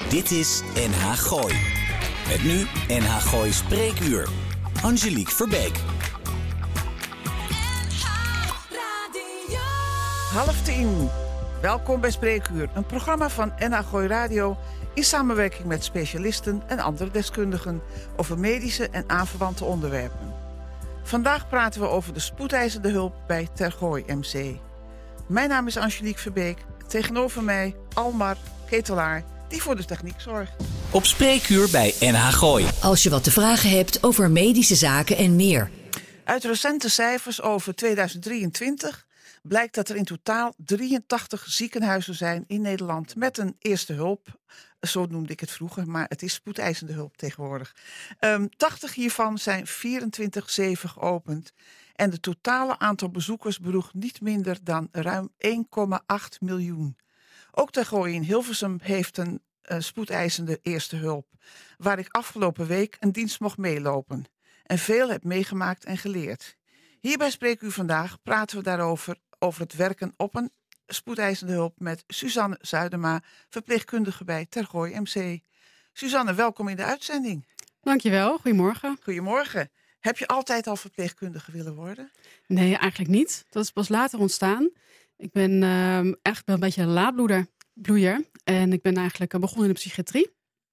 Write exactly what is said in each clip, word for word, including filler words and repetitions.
Dit is N H Gooi. Met nu N H Gooi Spreekuur. Angelique Verbeek. Half tien. Welkom bij Spreekuur, een programma van N H Gooi Radio in samenwerking met specialisten en andere deskundigen over medische en aanverwante onderwerpen. Vandaag praten we over de spoedeisende hulp bij Tergooi M C. Mijn naam is Angelique Verbeek. Tegenover mij Almar Ketelaar, die voor de techniek zorgt. Op Spreekuur bij N H Gooi. Als je wat te vragen hebt over medische zaken en meer. Uit recente cijfers over tweeduizend drieëntwintig blijkt dat er in totaal drieëntachtig ziekenhuizen zijn in Nederland met een eerste hulp. Zo noemde ik het vroeger, maar het is spoedeisende hulp tegenwoordig. Um, tachtig hiervan zijn vierentwintig zeven geopend. En het totale aantal bezoekers bedroeg niet minder dan ruim één komma acht miljoen. Ook Tergooi in Hilversum heeft een uh, spoedeisende eerste hulp, waar ik afgelopen week een dienst mocht meelopen. En veel heb meegemaakt en geleerd. Hierbij spreek u vandaag, praten we daarover, over het werken op een spoedeisende hulp met Suzanne Zuidema, verpleegkundige bij Tergooi M C. Suzanne, welkom in de uitzending. Dankjewel, goedemorgen. Goedemorgen. Heb je altijd al verpleegkundige willen worden? Nee, eigenlijk niet. Dat is pas later ontstaan. Ik ben uh, eigenlijk wel een beetje een laadbloeier. Bloeier. En ik ben eigenlijk uh, begonnen in de psychiatrie.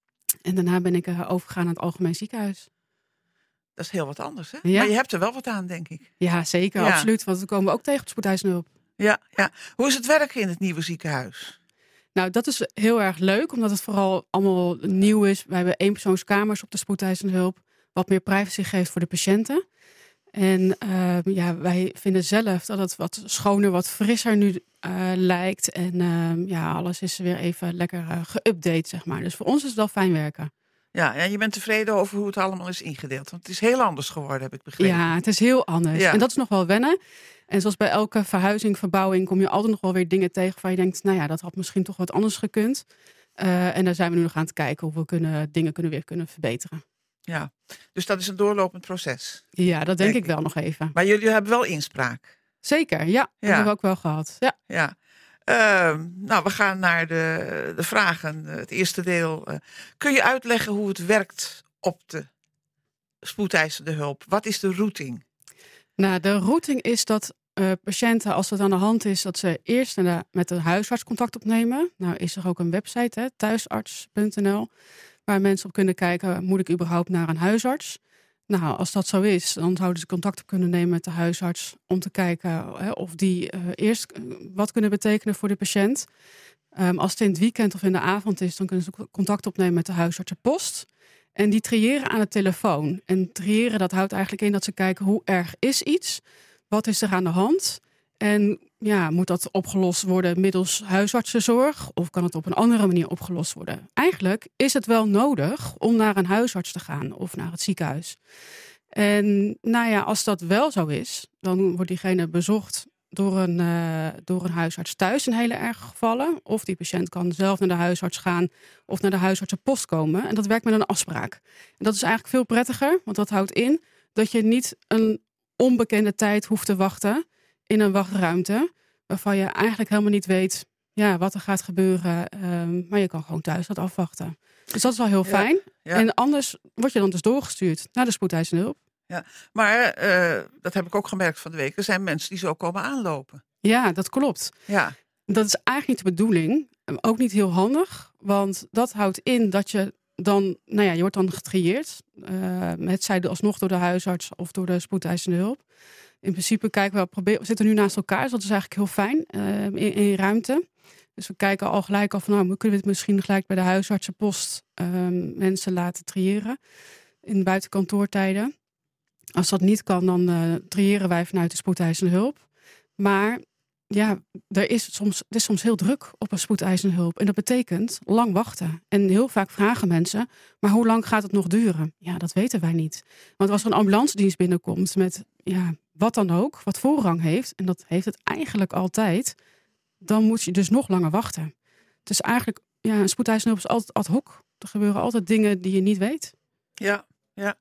En daarna ben ik uh, overgegaan naar het algemeen ziekenhuis. Dat is heel wat anders, hè? Ja. Maar je hebt er wel wat aan, denk ik. Ja, zeker. Ja. Absoluut. Want we komen ook tegen op spoedeisende hulp. Ja, ja. Hoe is het werken in het nieuwe ziekenhuis? Nou, dat is heel erg leuk, omdat het vooral allemaal nieuw is. We hebben eenpersoonskamers op de spoedeisende hulp. Wat meer privacy geeft voor de patiënten. En uh, ja, wij vinden zelf dat het wat schoner, wat frisser nu uh, lijkt. En uh, ja, alles is weer even lekker uh, geüpdate, zeg maar. Dus voor ons is het wel fijn werken. Ja, en je bent tevreden over hoe het allemaal is ingedeeld. Want het is heel anders geworden, heb ik begrepen. Ja, het is heel anders. Ja. En dat is nog wel wennen. En zoals bij elke verhuizing, verbouwing, kom je altijd nog wel weer dingen tegen waar je denkt, nou ja, dat had misschien toch wat anders gekund. Uh, en daar zijn we nu nog aan het kijken hoe we kunnen, dingen kunnen weer kunnen verbeteren. Ja, dus dat is een doorlopend proces. Ja, dat denk, denk ik wel nog even. Maar jullie hebben wel inspraak. Zeker, ja. Dat Ja. hebben we ook wel gehad. Ja. Ja. Uh, nou, we gaan naar de, de vragen. Het eerste deel. Uh, kun je uitleggen hoe het werkt op de spoedeisende hulp? Wat is de routing? Nou, de routing is dat uh, patiënten, als het aan de hand is, dat ze eerst naar de, met de huisarts contact opnemen. Nou is er ook een website, hè, thuisarts punt n l, waar mensen op kunnen kijken, moet ik überhaupt naar een huisarts? Nou, als dat zo is, dan zouden ze contact op kunnen nemen met de huisarts om te kijken hè, of die uh, eerst wat kunnen betekenen voor de patiënt. Um, als het in het weekend of in de avond is, dan kunnen ze contact opnemen met de huisartsenpost. En die triëren aan de telefoon. En triëren, dat houdt eigenlijk in dat ze kijken hoe erg is iets, wat is er aan de hand. En ja, moet dat opgelost worden middels huisartsenzorg of kan het op een andere manier opgelost worden? Eigenlijk is het wel nodig om naar een huisarts te gaan of naar het ziekenhuis. En nou ja, als dat wel zo is, dan wordt diegene bezocht door een, uh, door een huisarts thuis in hele erge gevallen. Of die patiënt kan zelf naar de huisarts gaan of naar de huisartsenpost komen. En dat werkt met een afspraak. En dat is eigenlijk veel prettiger, want dat houdt in dat je niet een onbekende tijd hoeft te wachten in een wachtruimte, waarvan je eigenlijk helemaal niet weet ja, wat er gaat gebeuren. Um, maar je kan gewoon thuis dat afwachten. Dus dat is wel heel fijn. Ja, ja. En anders word je dan dus doorgestuurd naar de spoedeisende hulp. Ja, maar uh, dat heb ik ook gemerkt van de week. Er zijn mensen die zo komen aanlopen. Ja, dat klopt. Ja. Dat is eigenlijk niet de bedoeling. Ook niet heel handig. Want dat houdt in dat je dan, nou ja, je wordt dan getrieerd. Uh, het zij alsnog door de huisarts of door de spoedeisende hulp. In principe kijken we, proberen, we zitten nu naast elkaar, dus dat is eigenlijk heel fijn uh, in, in ruimte. Dus we kijken al gelijk af van, nou, kunnen we het misschien gelijk bij de huisartsenpost um, mensen laten triëren in buitenkantoortijden. Als dat niet kan, dan uh, triëren wij vanuit de spoedeisende hulp. Maar ja, er is soms, het is soms heel druk op een spoedeisende hulp. En dat betekent lang wachten. En heel vaak vragen mensen, maar hoe lang gaat het nog duren? Ja, dat weten wij niet. Want als er een ambulancedienst binnenkomt met ja, wat dan ook, wat voorrang heeft, en dat heeft het eigenlijk altijd, dan moet je dus nog langer wachten. Dus eigenlijk, ja, een spoedeisende hulp is altijd ad hoc. Er gebeuren altijd dingen die je niet weet. Ja, ja.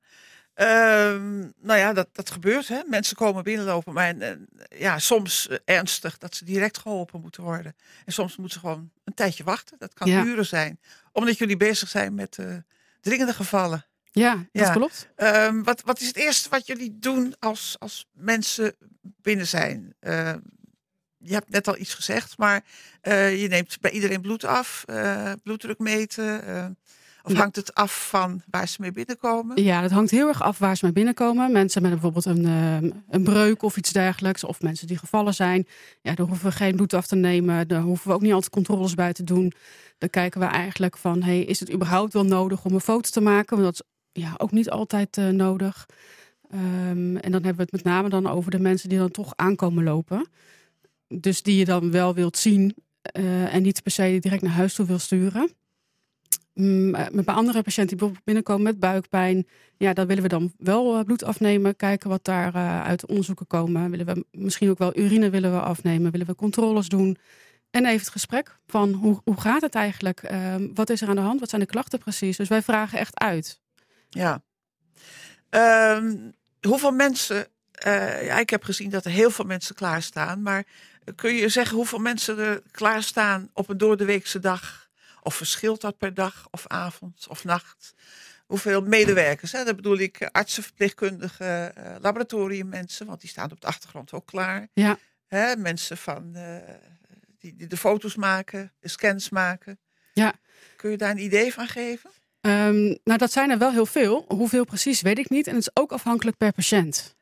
Um, nou ja, dat, dat gebeurt. Hè? Mensen komen binnenlopen, maar uh, ja, soms uh, ernstig dat ze direct geholpen moeten worden. En soms moeten ze gewoon een tijdje wachten. Dat kan Ja. uren zijn. omdat jullie bezig zijn met uh, dringende gevallen. Ja, dat Ja. klopt. Um, wat, wat is het eerste wat jullie doen als, als mensen binnen zijn? Uh, je hebt net al iets gezegd, maar uh, je neemt bij iedereen bloed af, uh, bloeddruk meten. Uh, of Ja. hangt het af van waar ze mee binnenkomen? Ja, dat hangt heel erg af waar ze mee binnenkomen. Mensen met bijvoorbeeld een, uh, een breuk of iets dergelijks. Of mensen die gevallen zijn. Ja, daar hoeven we geen bloed af te nemen. Daar hoeven we ook niet altijd controles bij te doen. Dan kijken we eigenlijk van, hey, is het überhaupt wel nodig om een foto te maken? Want dat is ja, ook niet altijd uh, nodig. Um, en dan hebben we het met name dan over de mensen die dan toch aankomen lopen. Dus die je dan wel wilt zien. Uh, en niet per se direct naar huis toe wil sturen. Met bij andere patiënten die bijvoorbeeld binnenkomen met buikpijn. Ja, dan willen we dan wel bloed afnemen. Kijken wat daar uh, uit de onderzoeken komen. Willen we misschien ook wel urine willen we afnemen. Willen we controles doen. En even het gesprek van hoe, hoe gaat het eigenlijk? Uh, wat is er aan de hand? Wat zijn de klachten precies? Dus wij vragen echt uit. Ja. Um, hoeveel mensen... Uh, ja, ik heb gezien dat er heel veel mensen klaarstaan. Maar kun je zeggen hoeveel mensen er klaarstaan op een doordeweekse dag? Of verschilt dat per dag of avond of nacht? Hoeveel medewerkers? Hè? Dat bedoel ik artsen, verpleegkundigen, uh, laboratoriummensen. Want die staan op de achtergrond ook klaar. Ja. Hè? Mensen van, uh, die, die de foto's maken, de scans maken. Ja. Kun je daar een idee van geven? Um, nou, dat zijn er wel heel veel. Hoeveel precies weet ik niet. En het is ook afhankelijk per patiënt.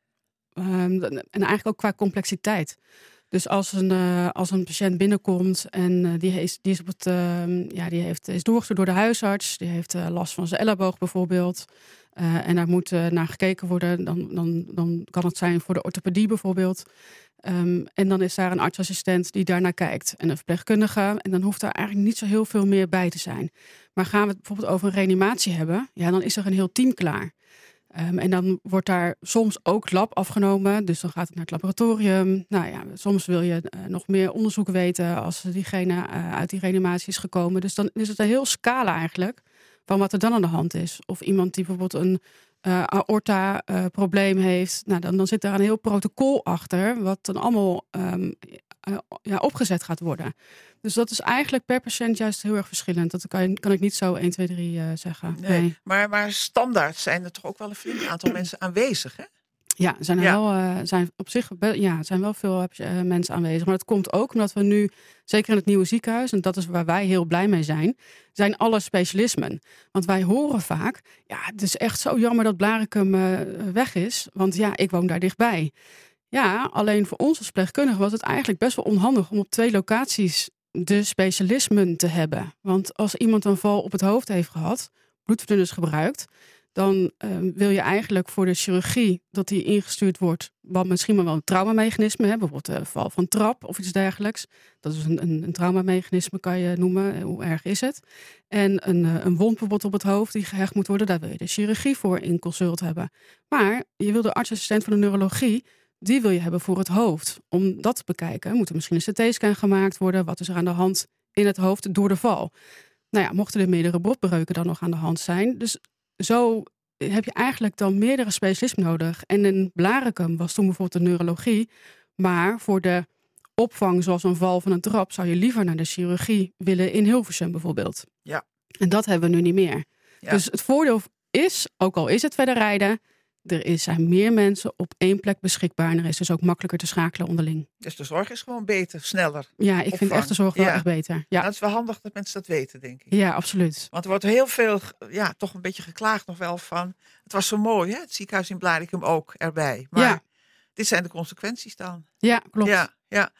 Um, en eigenlijk ook qua complexiteit. Dus als een, uh, als een patiënt binnenkomt en uh, die, is, die, is op het, uh, ja, die heeft, is doorgestuurd door de huisarts. Die heeft uh, last van zijn elleboog bijvoorbeeld. Uh, en daar moet uh, naar gekeken worden. Dan, dan, dan kan het zijn voor de orthopedie bijvoorbeeld. Um, en dan is daar een artsassistent die daarnaar kijkt. En een verpleegkundige. En dan hoeft daar eigenlijk niet zo heel veel meer bij te zijn. Maar gaan we het bijvoorbeeld over een reanimatie hebben. Ja, dan is er een heel team klaar. Um, en dan wordt daar soms ook lab afgenomen. Dus dan gaat het naar het laboratorium. Nou ja, soms wil je uh, nog meer onderzoek weten als diegene uh, uit die reanimatie is gekomen. Dus dan is het een heel scala eigenlijk van wat er dan aan de hand is. Of iemand die bijvoorbeeld een uh, aorta-probleem uh, heeft. Nou, dan, dan zit daar een heel protocol achter wat dan allemaal um, uh, ja, opgezet gaat worden. Dus dat is eigenlijk per patiënt juist heel erg verschillend. Dat kan, kan ik niet zo één, twee, drie uh, zeggen. Nee, nee. Maar, maar standaard zijn er toch ook wel een flink aantal mensen aanwezig, hè? Ja, zijn er Ja. wel, uh, zijn op zich ja, zijn wel veel uh, mensen aanwezig. Maar dat komt ook omdat we nu, zeker in het nieuwe ziekenhuis, en dat is waar wij heel blij mee zijn, zijn alle specialismen. Want wij horen vaak, ja, het is echt zo jammer dat Blaricum uh, weg is. Want ja, ik woon daar dichtbij. Ja, alleen voor ons als verpleegkundige was het eigenlijk best wel onhandig om op twee locaties de specialismen te hebben. Want als iemand een val op het hoofd heeft gehad, bloedverdunners gebruikt, dan uh, wil je eigenlijk voor de chirurgie dat die ingestuurd wordt, wat misschien maar wel een traumamechanisme, hè, bijvoorbeeld een val van trap of iets dergelijks. Dat is een, een, een traumamechanisme, kan je noemen. Hoe erg is het? En een, een wond bijvoorbeeld op het hoofd die gehecht moet worden, daar wil je de chirurgie voor in consult hebben. Maar je wil de artsassistent van de neurologie, die wil je hebben voor het hoofd. Om dat te bekijken moet er misschien een C T-scan gemaakt worden. Wat is er aan de hand in het hoofd door de val? Nou ja, mochten er meerdere botbreuken dan nog aan de hand zijn. Dus zo heb je eigenlijk dan meerdere specialismen nodig. En in Blaricum was toen bijvoorbeeld de neurologie. Maar voor de opvang zoals een val van een trap zou je liever naar de chirurgie willen in Hilversum bijvoorbeeld. Ja. En dat hebben we nu niet meer. Ja. Dus het voordeel is, ook al is het verder rijden, er is, zijn meer mensen op één plek beschikbaar. En er is dus ook makkelijker te schakelen onderling. Dus de zorg is gewoon beter, sneller. Ja, ik vind Opvang. echt de zorg wel Ja. echt beter. Ja, Nou, het is wel handig dat mensen dat weten, denk ik. ja, absoluut. Want er wordt heel veel, ja, toch een beetje geklaagd nog wel van. Het was zo mooi, hè? Het ziekenhuis in Blaricum ook erbij. Maar Ja. dit zijn de consequenties dan. Ja, klopt. Ja, ja.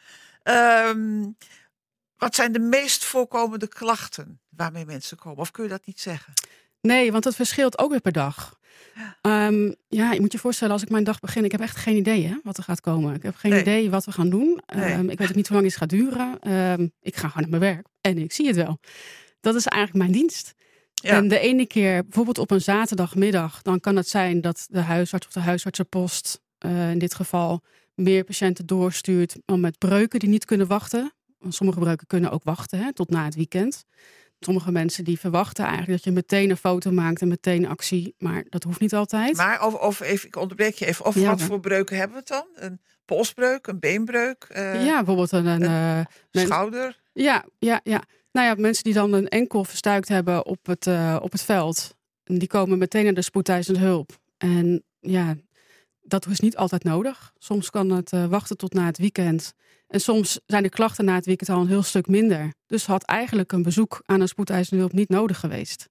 Um, wat zijn de meest voorkomende klachten waarmee mensen komen? Of kun je dat niet zeggen? Nee, want dat verschilt ook weer per dag. Um, ja, je moet je voorstellen, als ik mijn dag begin, ik heb echt geen idee hè, wat er gaat komen. Ik heb geen Nee. idee wat we gaan doen. Nee. Um, ik weet ook niet hoe lang het gaat duren. Um, ik ga gewoon naar mijn werk en ik zie het wel. Dat is eigenlijk mijn dienst. Ja. En de ene keer, bijvoorbeeld op een zaterdagmiddag, dan kan het zijn dat de huisarts of de huisartsenpost uh, in dit geval meer patiënten doorstuurt met breuken die niet kunnen wachten. Want sommige breuken kunnen ook wachten hè, tot na het weekend. Sommige mensen die verwachten eigenlijk dat je meteen een foto maakt en meteen actie. Maar dat hoeft niet altijd. Maar over, over even, ik onderbreek je even. Over Ja, wat hoor. voor breuken hebben we het dan? Een polsbreuk, een beenbreuk, uh, ja, bijvoorbeeld een... een, een uh, men- schouder? Ja, ja, ja. Nou ja, mensen die dan een enkel verstuikt hebben op het, uh, op het veld, die komen meteen naar de spoedeisende hulp. En ja, dat is niet altijd nodig. Soms kan het uh, wachten tot na het weekend. En soms zijn de klachten na het weekend al een heel stuk minder. Dus had eigenlijk een bezoek aan een spoedeisende hulp niet nodig geweest.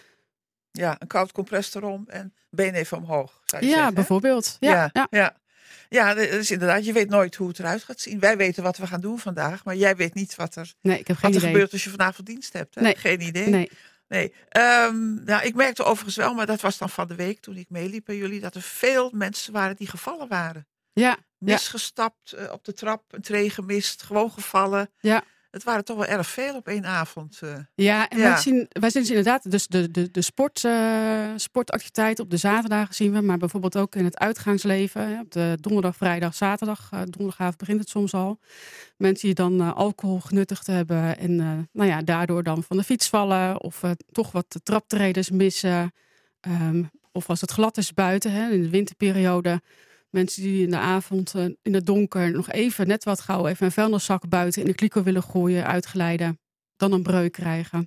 Ja, een koud compress erom en been even omhoog. Zou je ja, zeggen, bijvoorbeeld. Ja, ja, ja. ja. Ja, dat is inderdaad. Je weet nooit hoe het eruit gaat zien. Wij weten wat we gaan doen vandaag, maar jij weet niet wat er, nee, ik heb geen wat er idee. gebeurt als je vanavond dienst hebt. Hè? Nee. Geen idee. Nee. Nee. Um, nou, ik merkte overigens wel, maar dat was dan van de week toen ik meeliep bij jullie, dat er veel mensen waren die gevallen waren. Ja. Misgestapt uh, op de trap, een tree gemist, gewoon gevallen. Ja. Het waren toch wel erg veel op één avond. Uh. Ja, en ja. Wij, zien, wij zien dus inderdaad dus de, de, de sport, uh, sportactiviteiten op de zaterdagen zien we, maar bijvoorbeeld ook in het uitgaansleven. Hè, op de donderdag, vrijdag, zaterdag. Uh, donderdagavond begint het soms al. Mensen die dan uh, alcohol genuttigd hebben en uh, nou ja, daardoor dan van de fiets vallen of uh, toch wat de traptreders missen. Um, of als het glad is buiten, hè, in de winterperiode. Mensen die in de avond uh, in het donker nog even, net wat gauw, even een vuilniszak buiten in de kliko willen gooien, uitglijden. Dan een breuk krijgen.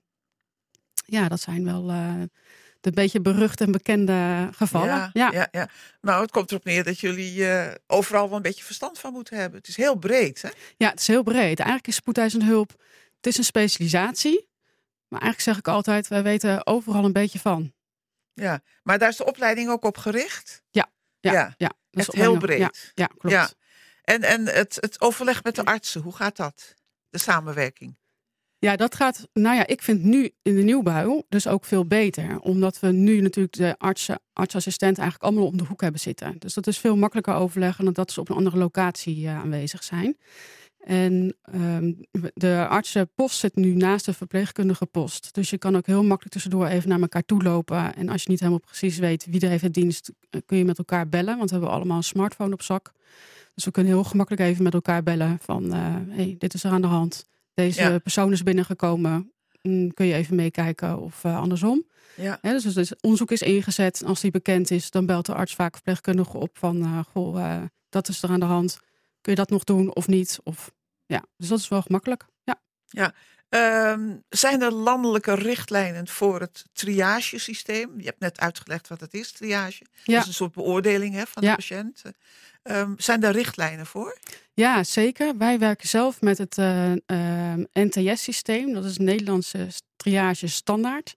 Ja, dat zijn wel uh, de beetje beruchte en bekende gevallen. Ja, ja. Ja, ja. Nou, het komt erop neer dat jullie uh, overal wel een beetje verstand van moeten hebben. Het is heel breed, hè? Ja, het is heel breed. Eigenlijk is spoedeisende hulp, het is een specialisatie. Maar eigenlijk zeg ik altijd, wij weten overal een beetje van. Ja, maar daar is de opleiding ook op gericht? Ja, ja, ja. ja. Dus echt heel breed. Ja, ja klopt. Ja. En, en het, het overleg met de artsen, hoe gaat dat? De samenwerking? Ja, dat gaat, nou ja, ik vind nu in de nieuwbouw dus ook veel beter. Omdat we nu natuurlijk de artsen, artsassistenten eigenlijk allemaal om de hoek hebben zitten. Dus dat is veel makkelijker overleggen dan dat ze op een andere locatie uh, aanwezig zijn. En um, de artsenpost zit nu naast de verpleegkundige post. Dus je kan ook heel makkelijk tussendoor even naar elkaar toe lopen. En als je niet helemaal precies weet wie er heeft de dienst, kun je met elkaar bellen. Want we hebben allemaal een smartphone op zak. Dus we kunnen heel gemakkelijk even met elkaar bellen van, uh, hey, dit is er aan de hand. Deze ja. persoon is binnengekomen. Mm, kun je even meekijken of uh, andersom. Ja. Ja, dus, dus onderzoek is ingezet. Als die bekend is, dan belt de arts vaak verpleegkundige op van, uh, goh, uh, dat is er aan de hand. Kun je dat nog doen of niet? Of, ja, dus dat is wel gemakkelijk. Ja. Ja. Um, zijn er landelijke richtlijnen voor het triagesysteem? Je hebt net uitgelegd wat het is, triage. Ja. Dat is een soort beoordeling, hè, van ja. de patiënt. Um, zijn daar richtlijnen voor? Ja, zeker. Wij werken zelf met het uh, uh, N T S-systeem. Dat is het Nederlandse triage standaard.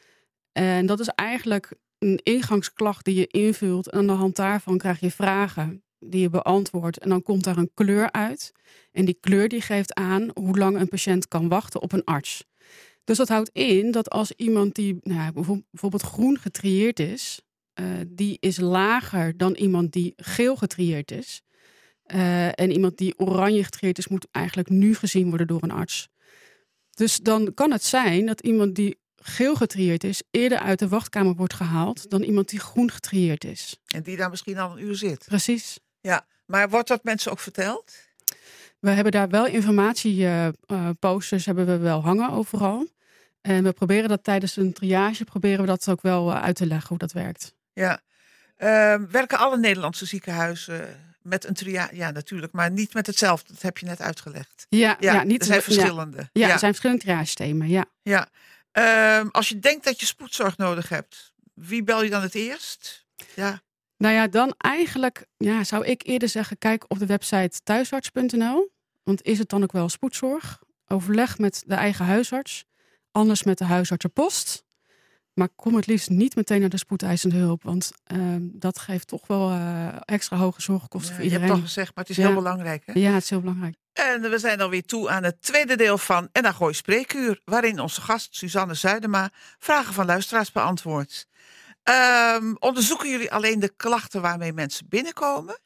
En dat is eigenlijk een ingangsklacht die je invult. En aan de hand daarvan krijg je vragen die je beantwoordt. En dan komt daar een kleur uit. En die kleur die geeft aan hoe lang een patiënt kan wachten op een arts. Dus dat houdt in dat als iemand die nou, bijvoorbeeld groen getrieerd is, uh, die is lager dan iemand die geel getrieerd is. Uh, en iemand die oranje getrieerd is, moet eigenlijk nu gezien worden door een arts. Dus dan kan het zijn dat iemand die geel getrieerd is eerder uit de wachtkamer wordt gehaald dan iemand die groen getrieerd is. En die daar misschien al een uur zit. Precies. Ja, maar wordt dat mensen ook verteld? We hebben daar wel informatieposters uh, hebben we wel hangen overal. En we proberen dat tijdens een triage proberen we dat ook wel uh, uit te leggen hoe dat werkt. Ja. Uh, werken alle Nederlandse ziekenhuizen met een triage? Ja, natuurlijk, maar niet met hetzelfde. Dat heb je net uitgelegd. Ja, ja, ja niet, er zijn verschillende. Ja, ja, er zijn verschillende triagesystemen, ja. Ja. Uh, als je denkt dat je spoedzorg nodig hebt, wie bel je dan het eerst? Ja. Nou ja, dan eigenlijk ja, zou ik eerder zeggen, kijk op de website thuisarts punt n l. Want is het dan ook wel spoedzorg? Overleg met de eigen huisarts. Anders met de huisartsenpost. Maar kom het liefst niet meteen naar de spoedeisende hulp. Want uh, dat geeft toch wel uh, extra hoge zorgkosten ja, voor iedereen. Je hebt toch gezegd, maar het is ja. heel belangrijk. Hè? Ja, het is heel belangrijk. En we zijn alweer toe aan het tweede deel van En Gooi Spreekuur. Waarin onze gast Suzanne Zuidema vragen van luisteraars beantwoordt. Um, onderzoeken jullie alleen de klachten waarmee mensen binnenkomen?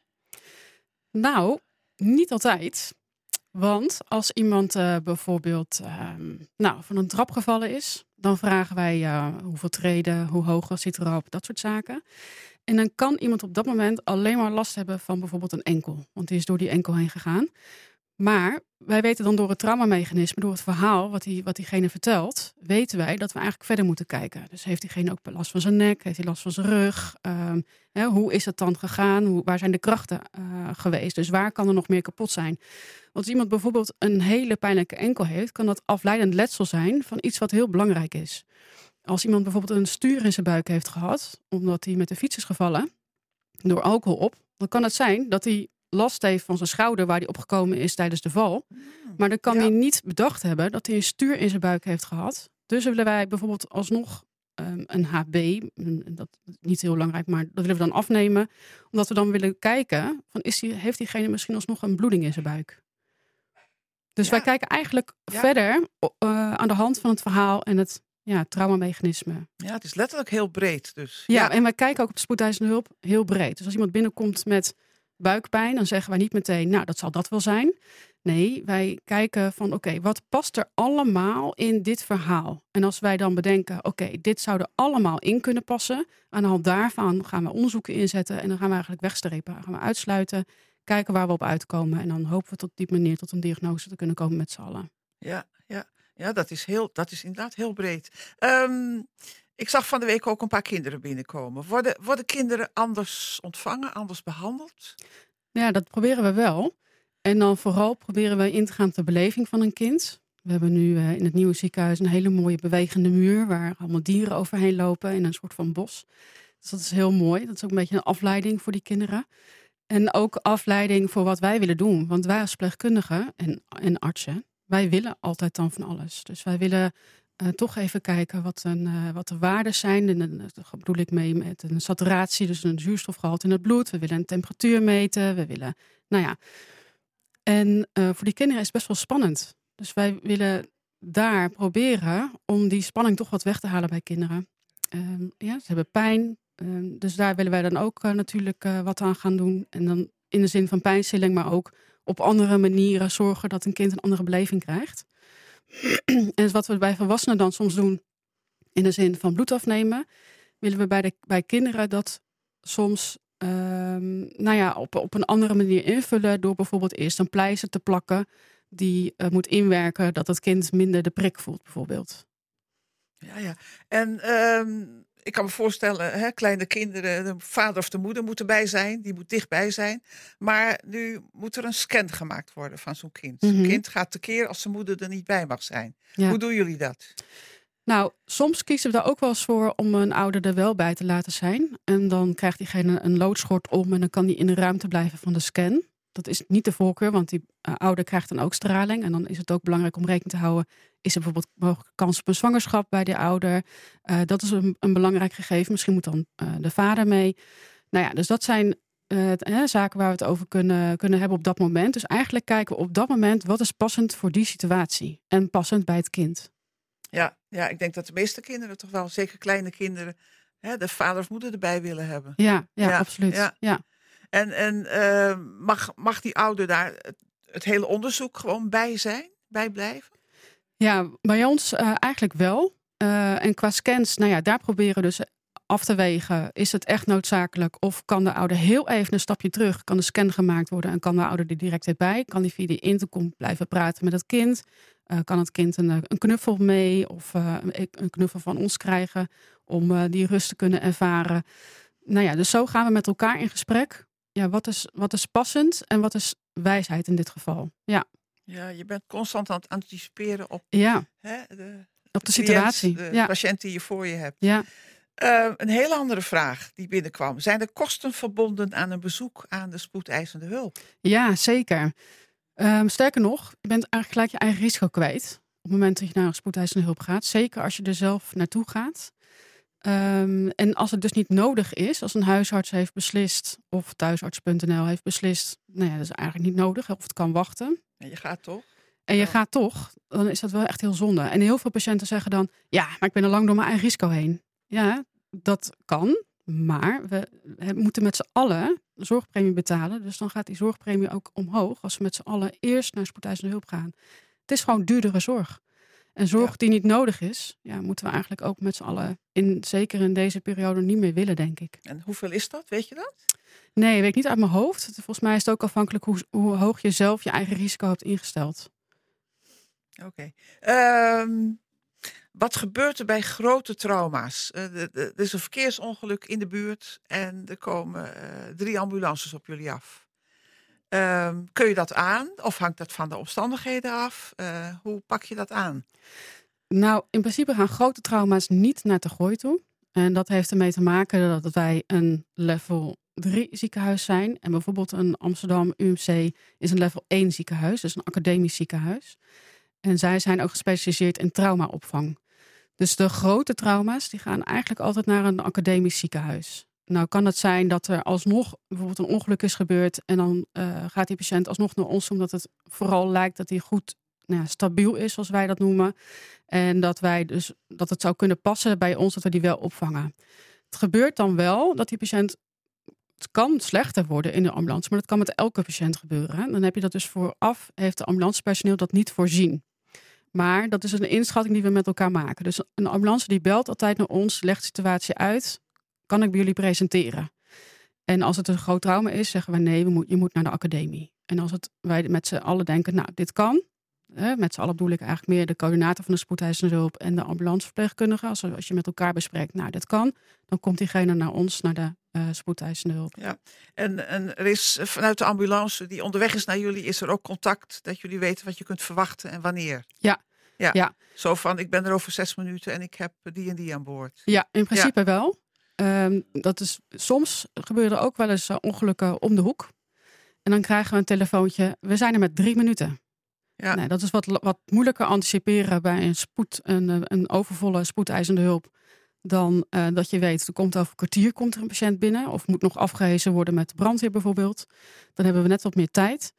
Nou, niet altijd. Want als iemand uh, bijvoorbeeld uh, nou, van een trap gevallen is, dan vragen wij uh, hoeveel treden, hoe hoog zit erop, dat soort zaken. En dan kan iemand op dat moment alleen maar last hebben van bijvoorbeeld een enkel. Want die is door die enkel heen gegaan. Maar wij weten dan door het traumamechanisme, door het verhaal wat, die, wat diegene vertelt, weten wij dat we eigenlijk verder moeten kijken. Dus heeft diegene ook last van zijn nek? Heeft hij last van zijn rug? Um, hè, hoe is het dan gegaan? Hoe, waar zijn de krachten uh, geweest? Dus waar kan er nog meer kapot zijn? Want als iemand bijvoorbeeld een hele pijnlijke enkel heeft, kan dat afleidend letsel zijn van iets wat heel belangrijk is. Als iemand bijvoorbeeld een stuur in zijn buik heeft gehad, omdat hij met de fiets is gevallen, door alcohol op, dan kan het zijn dat hij last heeft van zijn schouder waar hij opgekomen is tijdens de val. Maar dan kan ja. hij niet bedacht hebben dat hij een stuur in zijn buik heeft gehad. Dus willen wij bijvoorbeeld alsnog um, een H B, dat is niet heel belangrijk, maar dat willen we dan afnemen. Omdat we dan willen kijken, van is die, heeft diegene misschien alsnog een bloeding in zijn buik? Dus ja. wij kijken eigenlijk ja. verder uh, aan de hand van het verhaal en het ja, traumamechanisme. Ja, het is letterlijk heel breed. Dus. Ja, ja, en wij kijken ook op de spoedeisende hulp heel breed. Dus als iemand binnenkomt met buikpijn, dan zeggen wij niet meteen, nou, dat zal dat wel zijn. Nee, wij kijken van, oké, okay, wat past er allemaal in dit verhaal? En als wij dan bedenken, oké, okay, dit zou er allemaal in kunnen passen. Aan de hand daarvan gaan we onderzoeken inzetten en dan gaan we eigenlijk wegstrepen. Dan gaan we uitsluiten, kijken waar we op uitkomen. En dan hopen we tot die manier tot een diagnose te kunnen komen met z'n allen. Ja, ja, ja dat, is heel, dat is inderdaad heel breed. Um, ik zag van de week ook een paar kinderen binnenkomen. Worden, worden kinderen anders ontvangen, anders behandeld? Ja, dat proberen we wel. En dan vooral proberen we in te gaan op de beleving van een kind. We hebben nu uh, in het nieuwe ziekenhuis een hele mooie bewegende muur waar allemaal dieren overheen lopen in een soort van bos. Dus dat is heel mooi. Dat is ook een beetje een afleiding voor die kinderen. En ook afleiding voor wat wij willen doen. Want wij als verpleegkundigen en, en artsen, wij willen altijd dan van alles. Dus wij willen uh, toch even kijken wat, een, uh, wat de waarden zijn. En dat bedoel ik mee met een saturatie, dus een zuurstofgehalte in het bloed. We willen een temperatuur meten. We willen, nou ja. En uh, voor die kinderen is het best wel spannend. Dus wij willen daar proberen om die spanning toch wat weg te halen bij kinderen. Um, ja, ze hebben pijn. Um, dus daar willen wij dan ook uh, natuurlijk uh, wat aan gaan doen. En dan in de zin van pijnstilling, maar ook op andere manieren zorgen dat een kind een andere beleving krijgt. En wat we bij volwassenen dan soms doen in de zin van bloed afnemen, willen we bij, de, bij kinderen dat soms um, nou ja, op, op een andere manier invullen door bijvoorbeeld eerst een pleister te plakken die uh, moet inwerken dat het kind minder de prik voelt bijvoorbeeld. Ja, ja. En um, ik kan me voorstellen, hè, kleine kinderen, de vader of de moeder moet erbij zijn. Die moet dichtbij zijn. Maar nu moet er een scan gemaakt worden van zo'n kind. Mm-hmm. Zo'n kind gaat tekeer als zijn moeder er niet bij mag zijn. Ja. Hoe doen jullie dat? Nou, soms kiezen we daar ook wel eens voor om een ouder er wel bij te laten zijn. En dan krijgt diegene een loodschort om en dan kan die in de ruimte blijven van de scan. Dat is niet de voorkeur, want die uh, ouder krijgt dan ook straling. En dan is het ook belangrijk om rekening te houden. Is er bijvoorbeeld mogelijk kans op een zwangerschap bij die ouder? Uh, dat is een, een belangrijk gegeven. Misschien moet dan uh, de vader mee. Nou ja, dus dat zijn uh, uh, zaken waar we het over kunnen, kunnen hebben op dat moment. Dus eigenlijk kijken we op dat moment wat is passend voor die situatie. En passend bij het kind. Ja, ja, ik denk dat de meeste kinderen toch wel, zeker kleine kinderen, hè, de vader of moeder erbij willen hebben. Ja, ja, ja absoluut. Ja. Ja. En, en uh, mag, mag die ouder daar het, het hele onderzoek gewoon bij zijn, bij blijven? Ja, bij ons uh, eigenlijk wel. Uh, en qua scans, nou ja, daar proberen we dus af te wegen. Is het echt noodzakelijk? Of kan de ouder heel even een stapje terug? Kan de scan gemaakt worden en kan de ouder er direct erbij? Kan die via die intercom blijven praten met het kind? Uh, kan het kind een, een knuffel mee of uh, een knuffel van ons krijgen om uh, die rust te kunnen ervaren? Nou ja, dus zo gaan we met elkaar in gesprek. Ja, wat is, wat is passend en wat is wijsheid in dit geval? Ja, ja je bent constant aan het anticiperen op, ja. hè, de, op de situatie. Cliënt, de ja. patiënt die je voor je hebt. Ja. Uh, een hele andere vraag die binnenkwam. Zijn er kosten verbonden aan een bezoek aan de spoedeisende hulp? Ja, zeker. Um, sterker nog, je bent eigenlijk gelijk je eigen risico kwijt op het moment dat je naar een spoedeisende hulp gaat. Zeker als je er zelf naartoe gaat. Um, en als het dus niet nodig is, als een huisarts heeft beslist of thuisarts punt n l heeft beslist, nou ja, dat is eigenlijk niet nodig of het kan wachten. En je gaat toch? En je ja. gaat toch, dan is dat wel echt heel zonde. En heel veel patiënten zeggen dan, ja, maar ik ben al lang door mijn eigen risico heen. Ja, dat kan, maar we moeten met z'n allen zorgpremie betalen. Dus dan gaat die zorgpremie ook omhoog als we met z'n allen eerst naar spoedeisende hulp gaan. Het is gewoon duurdere zorg. En zorg ja. die niet nodig is, ja, moeten we eigenlijk ook met z'n allen, in, zeker in deze periode, niet meer willen, denk ik. En hoeveel is dat? Weet je dat? Nee, weet ik niet uit mijn hoofd. Volgens mij is het ook afhankelijk hoe, hoe hoog je zelf je eigen risico hebt ingesteld. Oké. Okay. Um, wat gebeurt er bij grote trauma's? Uh, er, er is een verkeersongeluk in de buurt en er komen uh, drie ambulances op jullie af. Um, kun je dat aan of hangt dat van de omstandigheden af? Uh, hoe pak je dat aan? Nou, in principe gaan grote trauma's niet naar Tergooi toe. En dat heeft ermee te maken dat wij een level drie ziekenhuis zijn. En bijvoorbeeld een Amsterdam U M C is een level één ziekenhuis. Dus een academisch ziekenhuis. En zij zijn ook gespecialiseerd in traumaopvang. Dus de grote trauma's die gaan eigenlijk altijd naar een academisch ziekenhuis. Nou kan het zijn dat er alsnog bijvoorbeeld een ongeluk is gebeurd. En dan uh, gaat die patiënt alsnog naar ons. Omdat het vooral lijkt dat hij goed nou ja, stabiel is, zoals wij dat noemen. En dat wij dus dat het zou kunnen passen bij ons dat we die wel opvangen. Het gebeurt dan wel dat die patiënt. Het kan slechter worden in de ambulance, maar dat kan met elke patiënt gebeuren. Dan heb je dat dus vooraf, heeft de ambulancepersoneel dat niet voorzien. Maar dat is een inschatting die we met elkaar maken. Dus een ambulance die belt altijd naar ons, legt de situatie uit. Kan ik bij jullie presenteren? En als het een groot trauma is, zeggen we nee, we moet, je moet naar de academie. En als het, wij met z'n allen denken, nou, dit kan. Hè, met z'n allen bedoel ik eigenlijk meer de coördinator van de spoedeisende hulp en de ambulanceverpleegkundige. Als, als je met elkaar bespreekt, nou, dit kan. Dan komt diegene naar ons, naar de uh, spoedeisende hulp. Ja. En, en er is vanuit de ambulance die onderweg is naar jullie, is er ook contact dat jullie weten wat je kunt verwachten en wanneer? Ja. Ja. ja. Zo van, ik ben er over zes minuten en ik heb die en die aan boord. Ja, in principe ja. wel. Um, dat is, soms gebeuren er ook wel eens uh, ongelukken om de hoek. En dan krijgen we een telefoontje, we zijn er met drie minuten. Ja. Nee, dat is wat, wat moeilijker anticiperen bij een, spoed, een, een overvolle spoedeisende hulp. Dan uh, dat je weet, er komt over een kwartier komt er een patiënt binnen. Of moet nog afgehezen worden met de brandweer bijvoorbeeld. Dan hebben we net wat meer tijd.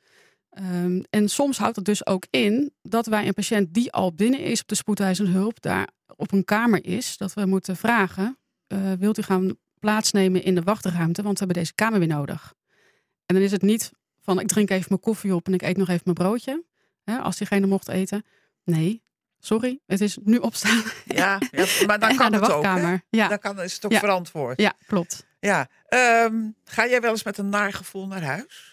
Um, en soms houdt het dus ook in dat wij een patiënt die al binnen is op de spoedeisende hulp, daar op een kamer is, dat we moeten vragen, uh, wilt u gaan plaatsnemen in de wachtruimte, want we hebben deze kamer weer nodig. En dan is het niet van ik drink even mijn koffie op en ik eet nog even mijn broodje. Hè, als diegene mocht eten. Nee, sorry, het is nu opstaan. Ja, ja maar dan kan het ook. Hè? Ja. Dan kan, is het ook ja. verantwoord. Ja, klopt. Ja. Um, ga jij wel eens met een naar gevoel naar huis?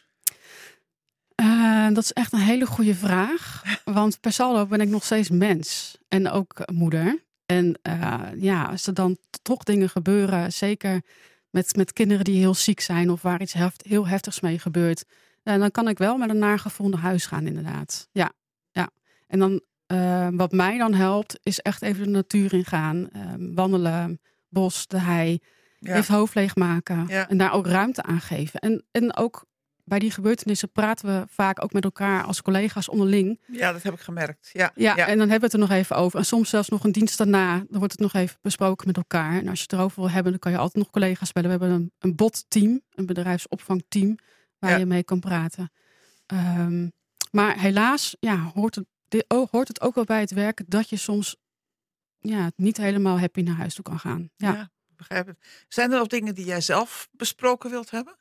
Uh, dat is echt een hele goede vraag. Want per saldo ben ik nog steeds mens. En ook moeder. En uh, ja, als er dan toch dingen gebeuren, zeker met, met kinderen die heel ziek zijn of waar iets heft, heel heftigs mee gebeurt, uh, dan kan ik wel met een naar gevoel naar huis gaan, inderdaad. Ja, ja. En dan, uh, wat mij dan helpt, is echt even de natuur in gaan. Uh, wandelen, bos, de hei. Ja. Even hoofd leegmaken. Ja. En daar ook ruimte aan geven. En, en ook bij die gebeurtenissen praten we vaak ook met elkaar als collega's onderling. Ja, dat heb ik gemerkt. Ja, ja, ja. En dan hebben we het er nog even over. En soms zelfs nog een dienst daarna. Dan wordt het nog even besproken met elkaar. En als je het erover wil hebben, dan kan je altijd nog collega's bellen. We hebben een, een B O T-team, een bedrijfsopvangteam, waar ja. je mee kan praten. Um, maar helaas ja, hoort, het, dit, oh, hoort het ook wel bij het werken dat je soms ja, niet helemaal happy naar huis toe kan gaan. Ja, ja begrijp het. Zijn er nog dingen die jij zelf besproken wilt hebben?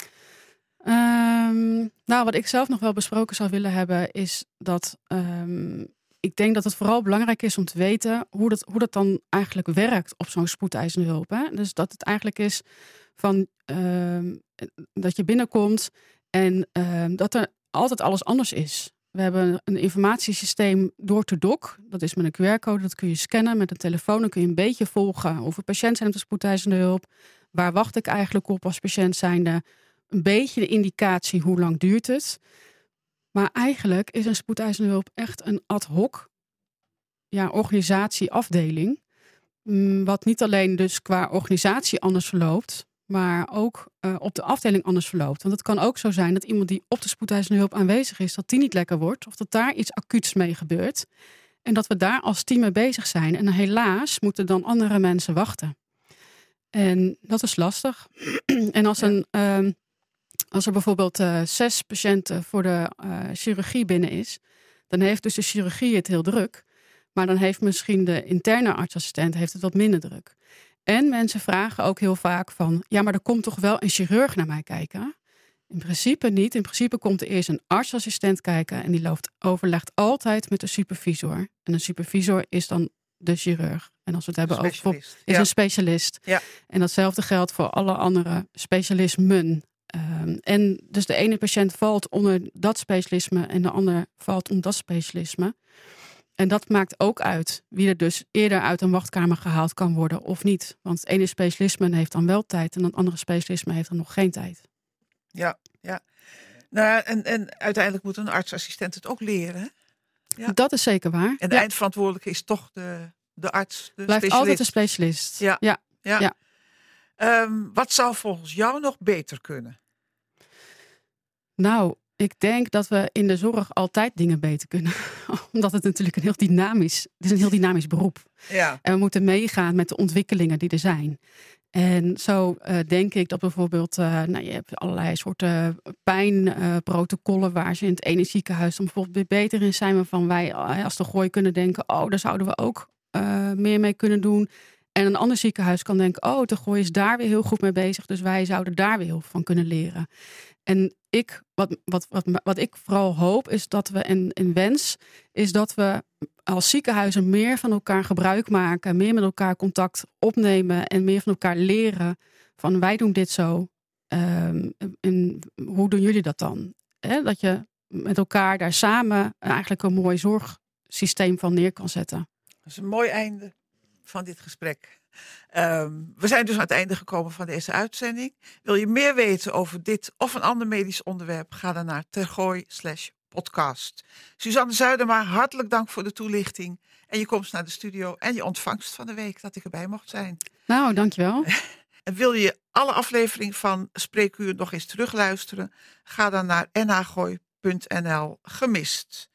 Um, nou, wat ik zelf nog wel besproken zou willen hebben, is dat um, ik denk dat het vooral belangrijk is om te weten hoe dat, hoe dat dan eigenlijk werkt op zo'n spoedeisende hulp. Hè? Dus dat het eigenlijk is van um, dat je binnenkomt en um, dat er altijd alles anders is. We hebben een informatiesysteem door to doc. Dat is met een Q R-code, dat kun je scannen met een telefoon. Dan kun je een beetje volgen hoeveel patiënten zijn op de spoedeisende hulp. Waar wacht ik eigenlijk op als patiënt zijnde? Een beetje de indicatie hoe lang duurt het. Maar eigenlijk is een spoedeisende hulp echt een ad hoc ja, organisatieafdeling. Wat niet alleen dus qua organisatie anders verloopt, maar ook uh, op de afdeling anders verloopt. Want het kan ook zo zijn dat iemand die op de spoedeisende hulp aanwezig is, dat die niet lekker wordt. Of dat daar iets acuuts mee gebeurt. En dat we daar als team mee bezig zijn. En helaas moeten dan andere mensen wachten. En dat is lastig. En als een... Uh, Als er bijvoorbeeld uh, zes patiënten voor de uh, chirurgie binnen is, dan heeft dus de chirurgie het heel druk. Maar dan heeft misschien de interne artsassistent heeft het wat minder druk. En mensen vragen ook heel vaak van, ja, maar er komt toch wel een chirurg naar mij kijken? In principe niet. In principe komt er eerst een artsassistent kijken en die loopt, overlegt altijd met de supervisor. En een supervisor is dan de chirurg. En als we het hebben over is ja. een specialist. Ja. En datzelfde geldt voor alle andere specialismen. Um, en dus de ene patiënt valt onder dat specialisme en de ander valt onder dat specialisme. En dat maakt ook uit wie er dus eerder uit een wachtkamer gehaald kan worden of niet. Want het ene specialisme heeft dan wel tijd en het andere specialisme heeft dan nog geen tijd. Ja, ja. Nou, en, en uiteindelijk moet een artsassistent het ook leren. Hè? Ja. Dat is zeker waar. En de ja. eindverantwoordelijke is toch de, de arts, de Blijft specialist. altijd een specialist. Ja. ja. ja. ja. Um, wat zou volgens jou nog beter kunnen? Nou, ik denk dat we in de zorg altijd dingen beter kunnen. Omdat het natuurlijk een heel dynamisch, het is een heel dynamisch beroep. Ja. En we moeten meegaan met de ontwikkelingen die er zijn. En zo uh, denk ik dat bijvoorbeeld, uh, nou, je hebt allerlei soorten pijnprotocollen uh, waar ze in het ene ziekenhuis dan bijvoorbeeld weer beter in zijn. Waarvan wij als de Gooi kunnen denken, oh, daar zouden we ook uh, meer mee kunnen doen. En een ander ziekenhuis kan denken, oh, de Gooi is daar weer heel goed mee bezig. Dus wij zouden daar weer heel veel van kunnen leren. En ik, wat, wat, wat, wat ik vooral hoop is dat we, en, en wens, is dat we als ziekenhuizen meer van elkaar gebruik maken. Meer met elkaar contact opnemen en meer van elkaar leren. Van wij doen dit zo. Um, en hoe doen jullie dat dan? He, dat je met elkaar daar samen eigenlijk een mooi zorgsysteem van neer kan zetten. Dat is een mooi einde van dit gesprek. Um, we zijn dus aan het einde gekomen van deze uitzending. Wil je meer weten over dit of een ander medisch onderwerp? Ga dan naar tergooi slash podcast. Suzanne Zuidema, hartelijk dank voor de toelichting en je komst naar de studio en je ontvangst van de week dat ik erbij mocht zijn. Nou, dankjewel. En wil je alle afleveringen van Spreekuur nog eens terugluisteren? Ga dan naar n h gooi punt n l gemist.